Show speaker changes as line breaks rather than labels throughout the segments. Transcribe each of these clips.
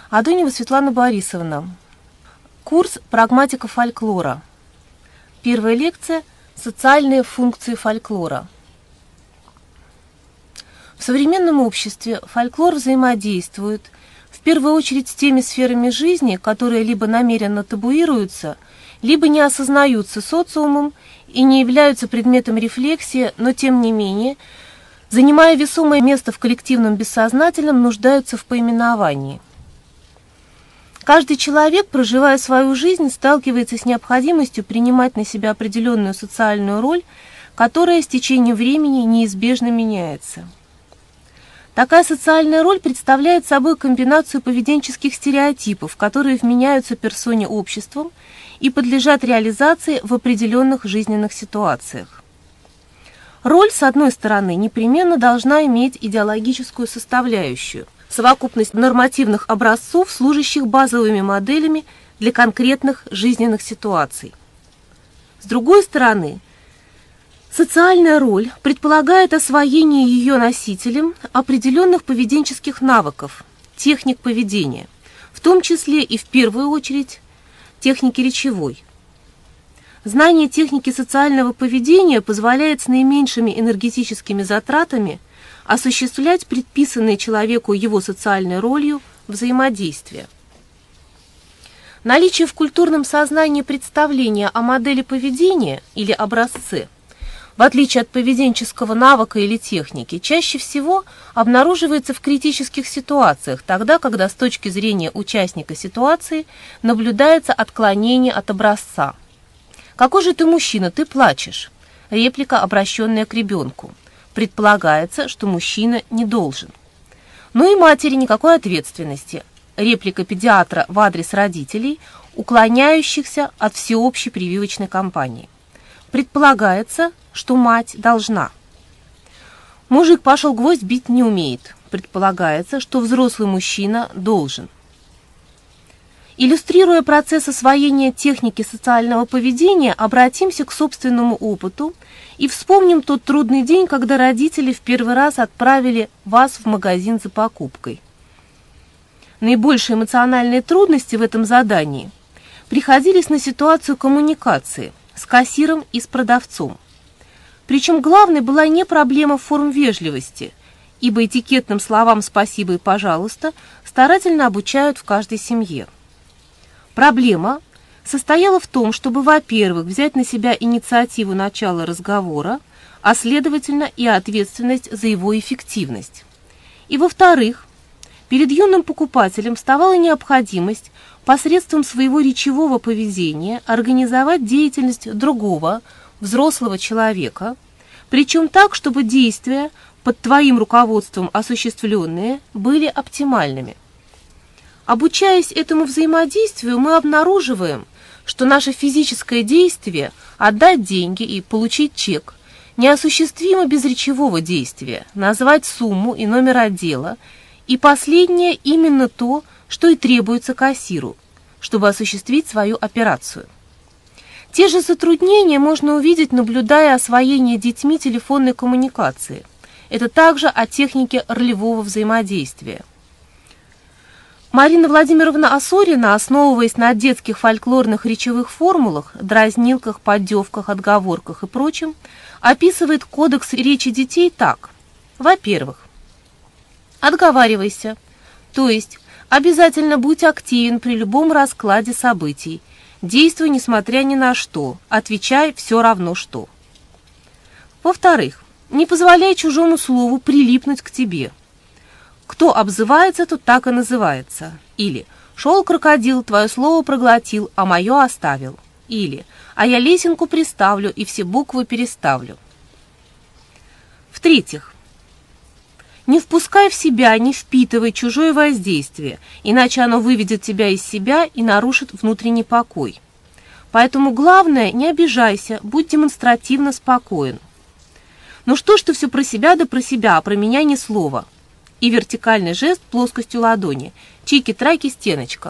Адонева Светлана Борисовна. Курс «Прагматика фольклора». Первая лекция «Социальные функции фольклора». В современном обществе фольклор взаимодействует в первую очередь с теми сферами жизни, которые либо намеренно табуируются, либо не осознаются социумом и не являются предметом рефлексии, но тем не менее, занимая весомое место в коллективном бессознательном, нуждаются в поименовании. Каждый человек, проживая свою жизнь, сталкивается с необходимостью принимать на себя определенную социальную роль, которая с течением времени неизбежно меняется. Такая социальная роль представляет собой комбинацию поведенческих стереотипов, которые вменяются персоне обществом и подлежат реализации в определенных жизненных ситуациях. Роль, с одной стороны, непременно должна иметь идеологическую составляющую, совокупность нормативных образцов, служащих базовыми моделями для конкретных жизненных ситуаций. С другой стороны, социальная роль предполагает освоение ее носителем определенных поведенческих навыков, техник поведения, в том числе и в первую очередь техники речевой. Знание техники социального поведения позволяет с наименьшими энергетическими затратами осуществлять предписанное человеку его социальной ролью взаимодействие. Наличие в культурном сознании представления о модели поведения или образце, в отличие от поведенческого навыка или техники, чаще всего обнаруживается в критических ситуациях, тогда, когда с точки зрения участника ситуации наблюдается отклонение от образца. «Какой же ты мужчина, ты плачешь?» Реплика, обращенная к ребенку. Предполагается, что мужчина не должен. Ну и матери никакой ответственности. Реплика педиатра в адрес родителей, уклоняющихся от всеобщей прививочной кампании. Предполагается, что мать должна. Мужик пошел гвоздь бить не умеет. Предполагается, что взрослый мужчина должен. Иллюстрируя процесс освоения техники социального поведения, обратимся к собственному опыту и вспомним тот трудный день, когда родители в первый раз отправили вас в магазин за покупкой. Наибольшие эмоциональные трудности в этом задании приходились на ситуацию коммуникации с кассиром и с продавцом. Причем главной была не проблема форм вежливости, ибо этикетным словам «спасибо» и «пожалуйста» старательно обучают в каждой семье. Проблема состояла в том, чтобы, во-первых, взять на себя инициативу начала разговора, а следовательно и ответственность за его эффективность. И, во-вторых, перед юным покупателем вставала необходимость посредством своего речевого поведения организовать деятельность другого, взрослого человека, причем так, чтобы действия, под твоим руководством осуществленные, были оптимальными. Обучаясь этому взаимодействию, мы обнаруживаем, что наше физическое действие – отдать деньги и получить чек – неосуществимо без речевого действия, назвать сумму и номер отдела, и последнее именно то, что и требуется кассиру, чтобы осуществить свою операцию. Те же затруднения можно увидеть, наблюдая освоение детьми телефонной коммуникации. Это также о технике ролевого взаимодействия. Марина Владимировна Осорина, основываясь на детских фольклорных речевых формулах, дразнилках, поддевках, отговорках и прочем, описывает кодекс речи детей так. Во-первых, отговаривайся, то есть обязательно будь активен при любом раскладе событий, действуй несмотря ни на что, отвечай все равно что. Во-вторых, не позволяй чужому слову прилипнуть к тебе. Кто обзывается, тот так и называется. Или «шел крокодил, твое слово проглотил, а мое оставил». Или «а я лесенку приставлю и все буквы переставлю». В-третьих, не впускай в себя, не впитывай чужое воздействие, иначе оно выведет тебя из себя и нарушит внутренний покой. Поэтому главное, не обижайся, будь демонстративно спокоен. Ну что ж ты все про себя да про себя, а про меня ни слова. И вертикальный жест плоскостью ладони. Чики-траки, стеночка.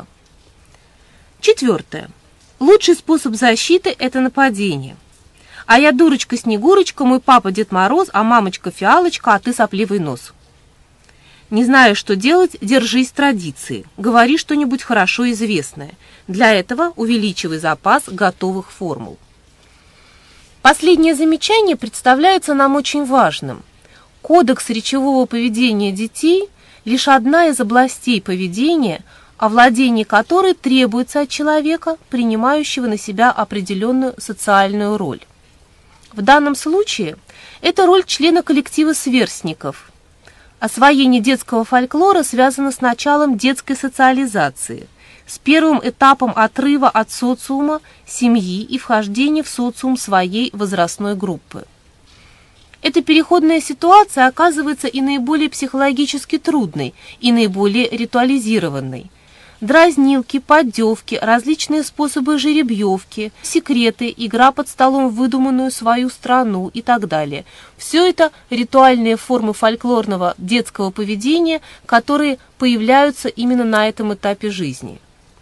Четвертое. Лучший способ защиты – это нападение. А я дурочка-снегурочка, мой папа Дед Мороз, а мамочка Фиалочка, а ты сопливый нос. Не зная, что делать, держись традиции, говори что-нибудь хорошо известное. Для этого увеличивай запас готовых формул. Последнее замечание представляется нам очень важным. Кодекс речевого поведения детей – лишь одна из областей поведения, овладение которой требуется от человека, принимающего на себя определенную социальную роль. В данном случае это роль члена коллектива сверстников. Освоение детского фольклора связано с началом детской социализации, с первым этапом отрыва от социума, семьи и вхождения в социум своей возрастной группы. Эта переходная ситуация оказывается и наиболее психологически трудной, и наиболее ритуализированной. Дразнилки, поддевки, различные способы жеребьевки, секреты, игра под столом в выдуманную свою страну и так далее. Все это ритуальные формы фольклорного детского поведения, которые появляются именно на этом этапе жизни.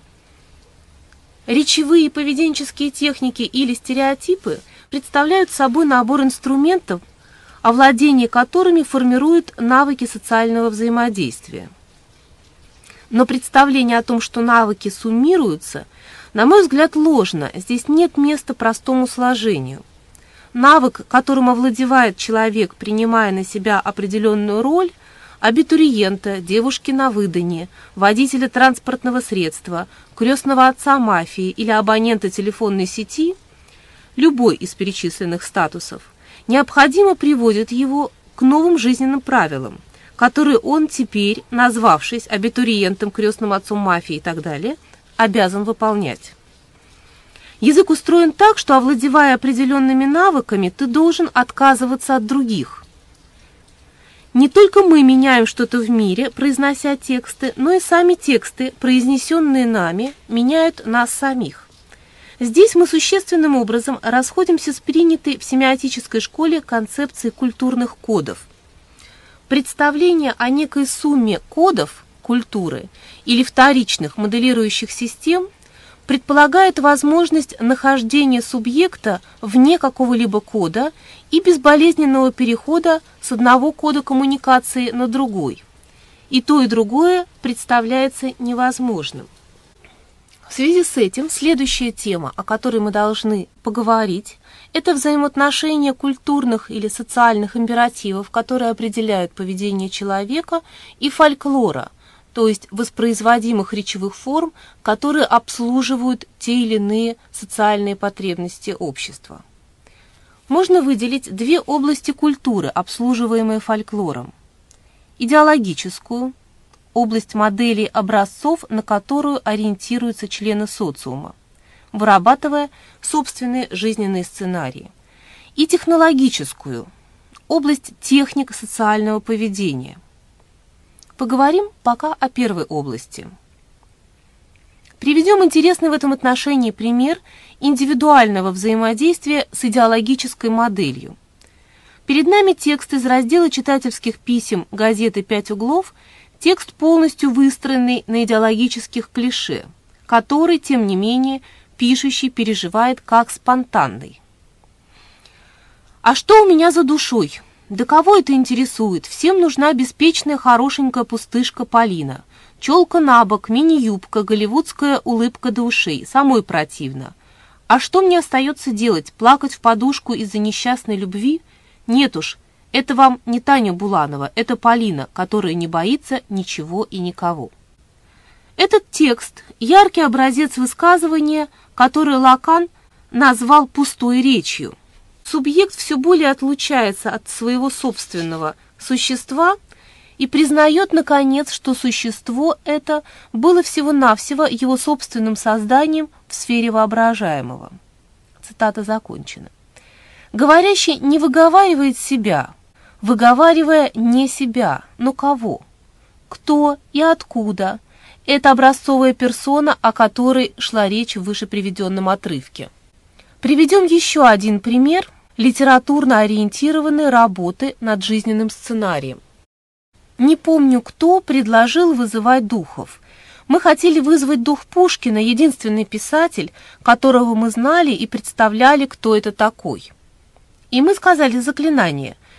Речевые и поведенческие техники или стереотипы представляют собой набор инструментов, овладение которыми формирует навыки социального взаимодействия. Но представление о том, что навыки суммируются, на мой взгляд, ложно. Здесь нет места простому сложению. Навык, которым овладевает человек, принимая на себя определенную роль, абитуриента, девушки на выданье, водителя транспортного средства, крестного отца мафии или абонента телефонной сети, любой из перечисленных статусов, необходимо приводит его к новым жизненным правилам, которые он теперь, назвавшись абитуриентом, крестным отцом мафии и так далее, обязан выполнять. Язык устроен так, что, овладевая определенными навыками, ты должен отказываться от других. Не только мы меняем что-то в мире, произнося тексты, но и сами тексты, произнесенные нами, меняют нас самих. Здесь мы существенным образом расходимся с принятой в семиотической школе концепцией культурных кодов. Представление о некой сумме кодов культуры или вторичных моделирующих систем предполагает возможность нахождения субъекта вне какого-либо кода и безболезненного перехода с одного кода коммуникации на другой. И то, и другое представляется невозможным. В связи с этим следующая тема, о которой мы должны поговорить, это взаимоотношения культурных или социальных императивов, которые определяют поведение человека, и фольклора, то есть воспроизводимых речевых форм, которые обслуживают те или иные социальные потребности общества. Можно выделить две области культуры, обслуживаемые фольклором. Идеологическую, область моделей образцов, на которую ориентируются члены социума, вырабатывая собственные жизненные сценарии, и технологическую, область техник социального поведения. Поговорим пока о первой области. Приведем интересный в этом отношении пример индивидуального взаимодействия с идеологической моделью. Перед нами текст из раздела читательских писем газеты «Пять углов», текст, полностью выстроенный на идеологических клише, который, тем не менее, пишущий переживает как спонтанный. «А что у меня за душой? Да кого это интересует? Всем нужна беспечная, хорошенькая пустышка Полина. Челка на бок, мини-юбка, голливудская улыбка до ушей. Самой противно. А что мне остается делать? Плакать в подушку из-за несчастной любви? Нет уж, это вам не Таня Буланова, это Полина, которая не боится ничего и никого». Этот текст – яркий образец высказывания, который Лакан назвал пустой речью. Субъект все более отлучается от своего собственного существа и признает, наконец, что существо это было всего-навсего его собственным созданием в сфере воображаемого. Цитата закончена. Говорящий не выговаривает себя, выговаривая не себя, но кого? Кто и откуда? Это образцовая персона, о которой шла речь в выше приведенном отрывке. Приведем еще один пример литературно ориентированной работы над жизненным сценарием. Не помню, кто предложил вызывать духов. Мы хотели вызвать дух Пушкина, единственный писатель, которого мы знали и представляли, кто это такой. И мы сказали заклинание: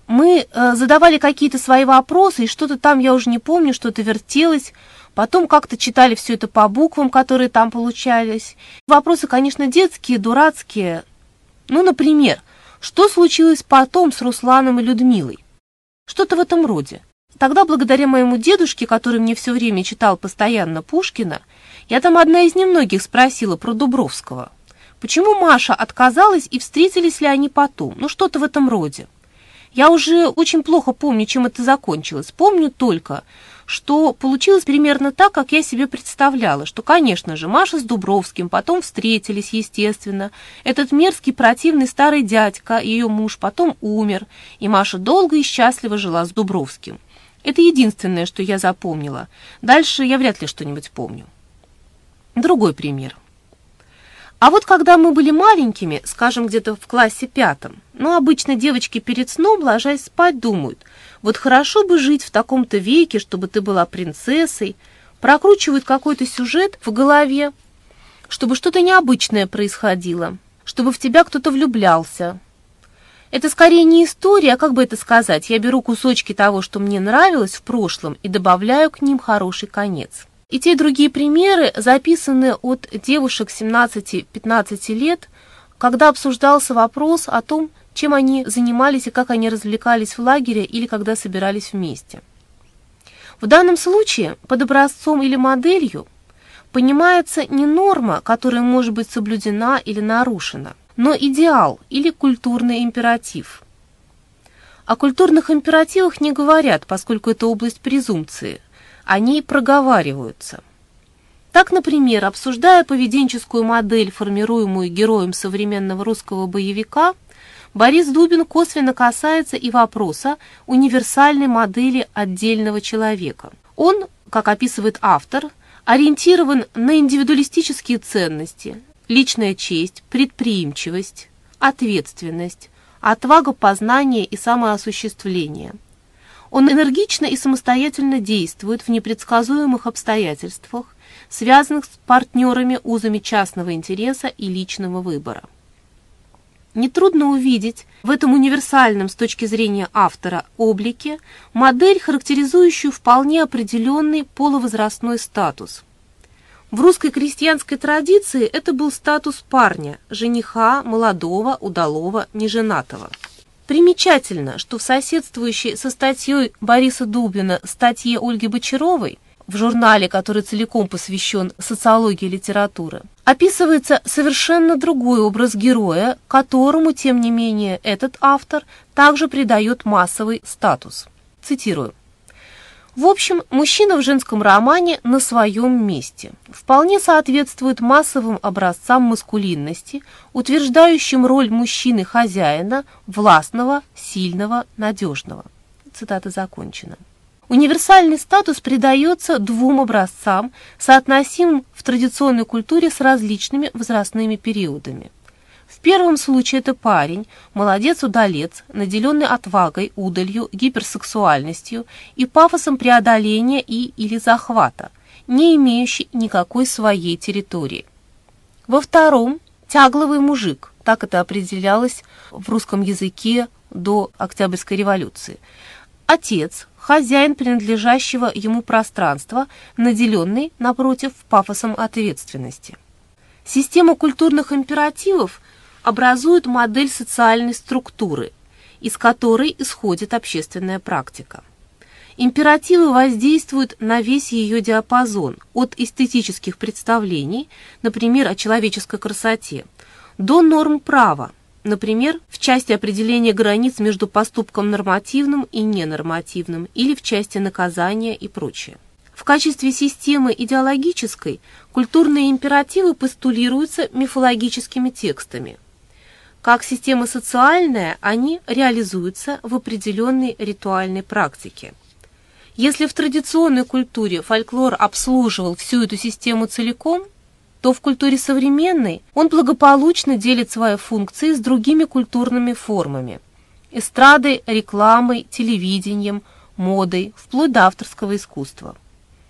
мы задавали какие-то свои вопросы, и что-то там, я уже не помню, что-то вертелось. Потом как-то читали все это по буквам, которые там получались. Вопросы, конечно, детские, дурацкие. Ну, например, что случилось потом с Русланом и Людмилой? Что-то в этом роде. Тогда, благодаря моему дедушке, который мне все время читал постоянно Пушкина, я там одна из немногих спросила про Дубровского. Почему Маша отказалась и встретились ли они потом? Ну, что-то в этом роде. Я уже очень плохо помню, чем это закончилось. Помню только, что получилось примерно так, как я себе представляла, что, конечно же, Маша с Дубровским потом встретились, естественно. Этот мерзкий, противный старый дядька, ее муж, потом умер, и Маша долго и счастливо жила с Дубровским. Это единственное, что я запомнила. Дальше я вряд ли что-нибудь помню. Другой пример. А вот когда мы были маленькими, скажем, где-то в классе 5, ну, обычно девочки перед сном, ложась спать, думают, вот хорошо бы жить в таком-то веке, чтобы ты была принцессой, прокручивают какой-то сюжет в голове, чтобы что-то необычное происходило, чтобы в тебя кто-то влюблялся. Это скорее не история, а как бы это сказать, я беру кусочки того, что мне нравилось в прошлом, и добавляю к ним хороший конец. И те другие примеры записаны от девушек 17-15 лет, когда обсуждался вопрос о том, чем они занимались и как они развлекались в лагере или когда собирались вместе. В данном случае под образцом или моделью понимается не норма, которая может быть соблюдена или нарушена, но идеал или культурный императив. О культурных императивах не говорят, поскольку это область презумпции. Они проговариваются. Так, например, обсуждая поведенческую модель, формируемую героем современного русского боевика, Борис Дубин косвенно касается и вопроса универсальной модели отдельного человека. Он, как описывает автор, ориентирован на индивидуалистические ценности, личная честь, предприимчивость, ответственность, отвага познания и самоосуществления. Он энергично и самостоятельно действует в непредсказуемых обстоятельствах, связанных с партнерами узами частного интереса и личного выбора. Нетрудно увидеть в этом универсальном с точки зрения автора облике модель, характеризующую вполне определенный полувозрастной статус. В русской крестьянской традиции это был статус парня, жениха, молодого, удалого, неженатого. Примечательно, что в соседствующей со статьей Бориса Дубина статье Ольги Бочаровой в журнале, который целиком посвящен социологии литературы, описывается совершенно другой образ героя, которому, тем не менее, этот автор также придает массовый статус. Цитирую. В общем, мужчина в женском романе на своем месте. Вполне соответствует массовым образцам маскулинности, утверждающим роль мужчины-хозяина, властного, сильного, надежного. Цитата закончена. Универсальный статус придается двум образцам, соотносимым в традиционной культуре с различными возрастными периодами. В первом случае это парень, молодец-удалец, наделенный отвагой, удалью, гиперсексуальностью и пафосом преодоления или захвата, не имеющий никакой своей территории. Во втором – тягловый мужик, так это определялось в русском языке до Октябрьской революции. Отец, хозяин принадлежащего ему пространства, наделенный, напротив, пафосом ответственности. Система культурных императивов образует модель социальной структуры, из которой исходит общественная практика. Императивы воздействуют на весь ее диапазон, от эстетических представлений, например, о человеческой красоте, до норм права, например, в части определения границ между поступком нормативным и ненормативным или в части наказания и прочее. В качестве системы идеологической культурные императивы постулируются мифологическими текстами. Как система социальная, они реализуются в определенной ритуальной практике. Если в традиционной культуре фольклор обслуживал всю эту систему целиком, то в культуре современной он благополучно делит свои функции с другими культурными формами – эстрадой, рекламой, телевидением, модой, вплоть до авторского искусства.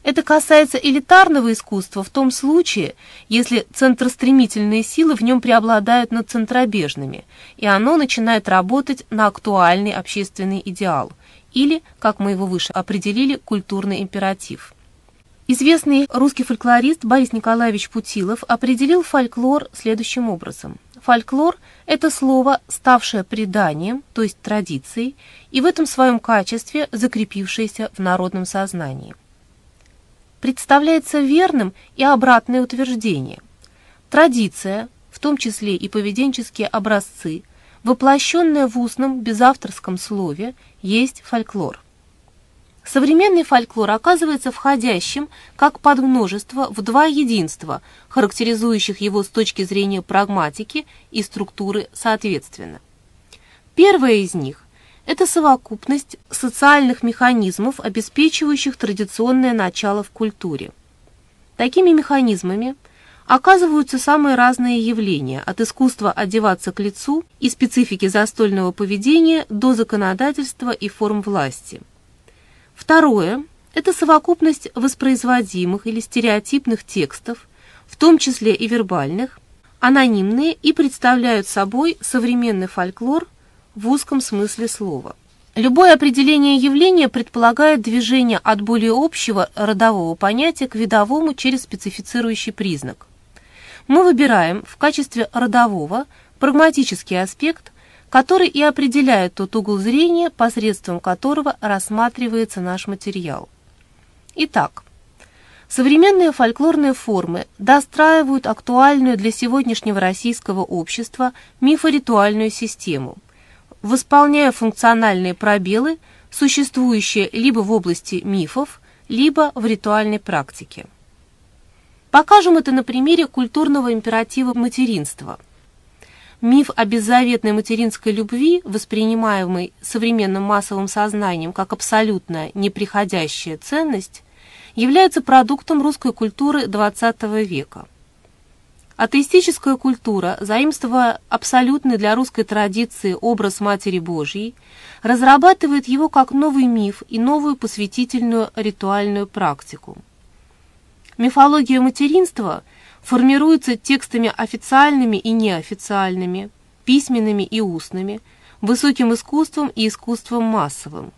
Это касается элитарного искусства в том случае, если центростремительные силы в нем преобладают над центробежными, и оно начинает работать на актуальный общественный идеал, или, как мы его выше определили, культурный императив. Известный русский фольклорист Борис Николаевич Путилов определил фольклор следующим образом. Фольклор – это слово, ставшее преданием, то есть традицией, и в этом своем качестве закрепившееся в народном сознании. Представляется верным и обратное утверждение. Традиция, в том числе и поведенческие образцы, воплощенная в устном безавторском слове, есть фольклор. Современный фольклор оказывается входящим как подмножество в два единства, характеризующих его с точки зрения прагматики и структуры соответственно. Первое из них – это совокупность социальных механизмов, обеспечивающих традиционное начало в культуре. Такими механизмами оказываются самые разные явления, от искусства одеваться к лицу и специфики застольного поведения до законодательства и форм власти. Второе – это совокупность воспроизводимых или стереотипных текстов, в том числе и вербальных, анонимные и представляют собой современный фольклор в узком смысле слова. Любое определение явления предполагает движение от более общего родового понятия к видовому через специфицирующий признак. Мы выбираем в качестве родового прагматический аспект, который и определяет тот угол зрения, посредством которого рассматривается наш материал. Итак, современные фольклорные формы достраивают актуальную для сегодняшнего российского общества мифоритуальную систему, восполняя функциональные пробелы, существующие либо в области мифов, либо в ритуальной практике. Покажем это на примере культурного императива материнства. Миф о беззаветной материнской любви, воспринимаемый современным массовым сознанием как абсолютная неприходящая ценность, является продуктом русской культуры XX века. Атеистическая культура, заимствуя абсолютный для русской традиции образ Матери Божьей, разрабатывает его как новый миф и новую посвятительную ритуальную практику. Мифология материнства формируется текстами официальными и неофициальными, письменными и устными, высоким искусством и искусством массовым.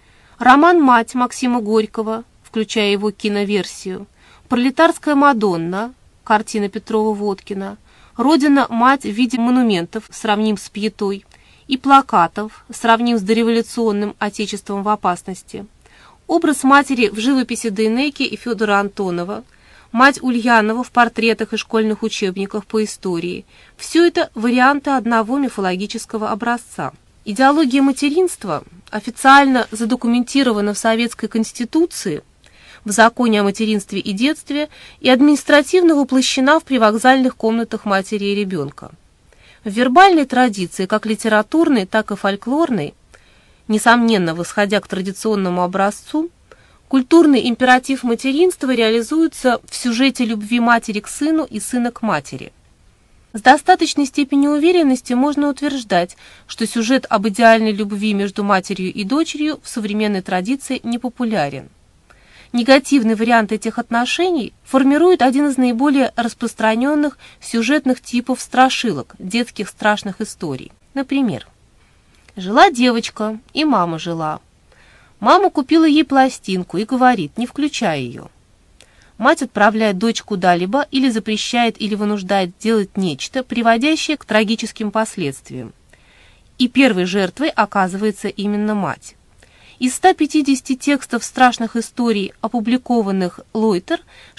Роман «Мать» Максима Горького, включая его киноверсию, «Пролетарская Мадонна», картина Петрова-Водкина, «Родина-мать» в виде монументов, сравним с Пятой, и плакатов, сравним с дореволюционным «Отечеством в опасности», образ матери в живописи Дейнеки и Федора Антонова, мать Ульянова в портретах и школьных учебниках по истории. Все это варианты одного мифологического образца. Идеология материнства официально задокументирована в Советской Конституции, в Законе о материнстве и детстве и административно воплощена в привокзальных комнатах матери и ребенка. В вербальной традиции, как литературной, так и фольклорной, несомненно восходя к традиционному образцу, культурный императив материнства реализуется в сюжете любви матери к сыну и сына к матери. С достаточной степенью уверенности можно утверждать, что сюжет об идеальной любви между матерью и дочерью в современной традиции не популярен. Негативный вариант этих отношений формирует один из наиболее распространенных сюжетных типов страшилок, детских страшных историй. Например, жила девочка, и мама жила. Мама купила ей пластинку и говорит: не включай ее. Мать отправляет дочь куда-либо или запрещает или вынуждает делать нечто, приводящее к трагическим последствиям. И первой жертвой оказывается именно мать. Из 150 текстов страшных историй, опубликованных Лойтер,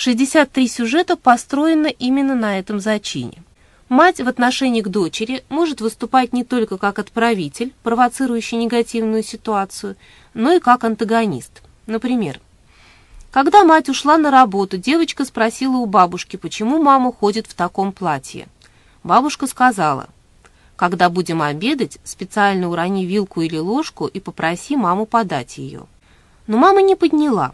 63 сюжета построены именно на этом зачине. Мать в отношении к дочери может выступать не только как отправитель, провоцирующий негативную ситуацию, но и как антагонист. Например, когда мать ушла на работу, девочка спросила у бабушки, почему мама ходит в таком платье. Бабушка сказала: когда будем обедать, специально урони вилку или ложку и попроси маму подать ее. Но мама не подняла.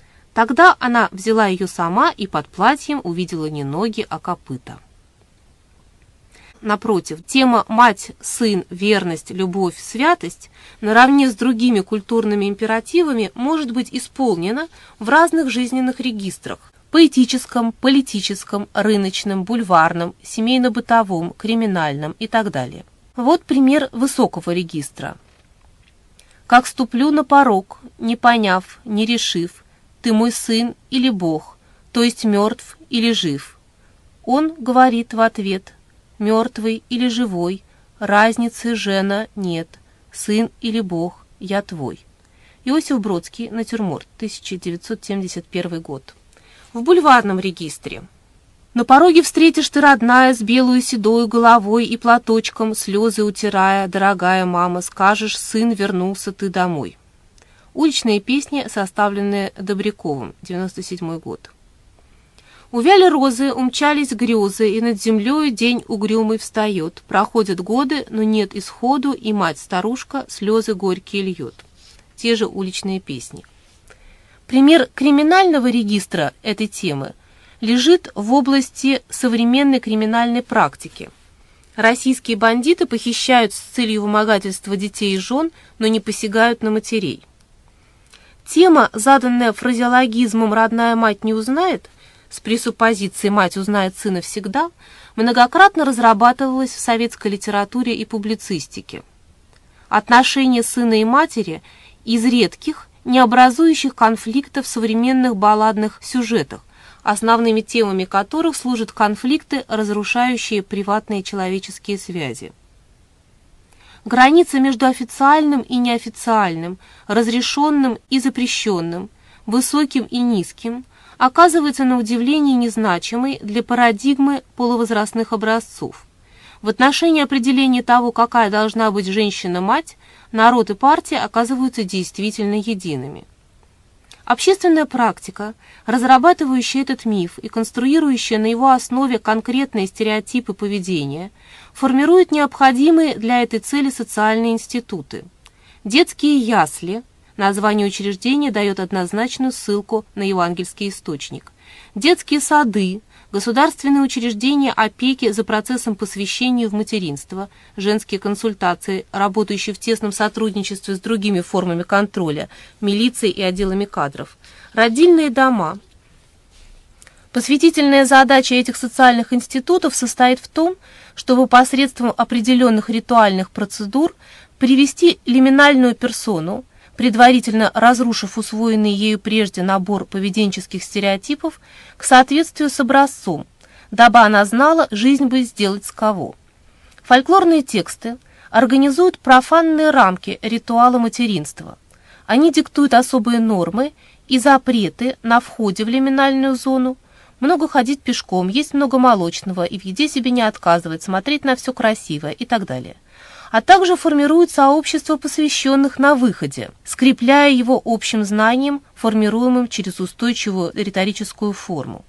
Тогда она взяла ее сама и под платьем увидела не ноги, а копыта. напротив, тема «мать, сын, верность, любовь, святость» наравне с другими культурными императивами может быть исполнена в разных жизненных регистрах – поэтическом, политическом, рыночном, бульварном, семейно-бытовом, криминальном и так далее. Вот пример высокого регистра. «Как ступлю на порог, не поняв, не решив, ты мой сын или Бог, то есть мертв или жив. Он говорит в ответ, мертвый или живой, разницы, жена, нет, сын или Бог, я твой». Иосиф Бродский, натюрморт, 1971 год. В бульварном регистре. «На пороге встретишь ты, родная, с белую седою головой и платочком, слезы утирая, дорогая мама, скажешь, сын, вернулся ты домой». Уличные песни, составленные Добряковым, 97 год. Увяли розы, умчались грезы, и над землею день угрюмый встает. Проходят годы, но нет исходу, и мать-старушка слезы горькие льет. Те же уличные песни. Пример криминального регистра этой темы лежит в области современной криминальной практики. Российские бандиты похищают с целью вымогательства детей и жен, но не посягают на матерей. Тема, заданная фразеологизмом «родная мать не узнает», с пресуппозицией «мать узнает сына всегда», многократно разрабатывалась в советской литературе и публицистике. Отношения сына и матери из редких, не образующих конфликтов в современных балладных сюжетах, основными темами которых служат конфликты, разрушающие приватные человеческие связи. Граница между официальным и неофициальным, разрешенным и запрещенным, высоким и низким оказывается на удивление незначимой для парадигмы полувозрастных образцов. В отношении определения того, какая должна быть женщина-мать, народ и партия оказываются действительно едиными. Общественная практика, разрабатывающая этот миф и конструирующая на его основе конкретные стереотипы поведения, формирует необходимые для этой цели социальные институты. Детские ясли, название учреждения дает однозначную ссылку на евангельский источник. Детские сады, государственные учреждения опеки за процессом посвящения в материнство, женские консультации, работающие в тесном сотрудничестве с другими формами контроля, милицией и отделами кадров, родильные дома. Посвятительная задача этих социальных институтов состоит в том, чтобы посредством определенных ритуальных процедур привести лиминальную персону, предварительно разрушив усвоенный ею прежде набор поведенческих стереотипов, к соответствию с образцом, дабы она знала, жизнь бы сделать с кого. Фольклорные тексты организуют профанные рамки ритуала материнства. Они диктуют особые нормы и запреты на входе в лиминальную зону, много ходить пешком, есть много молочного и в еде себе не отказывать, смотреть на все красивое и так далее. А также формируют сообщество посвященных на выходе, скрепляя его общим знанием, формируемым через устойчивую риторическую форму.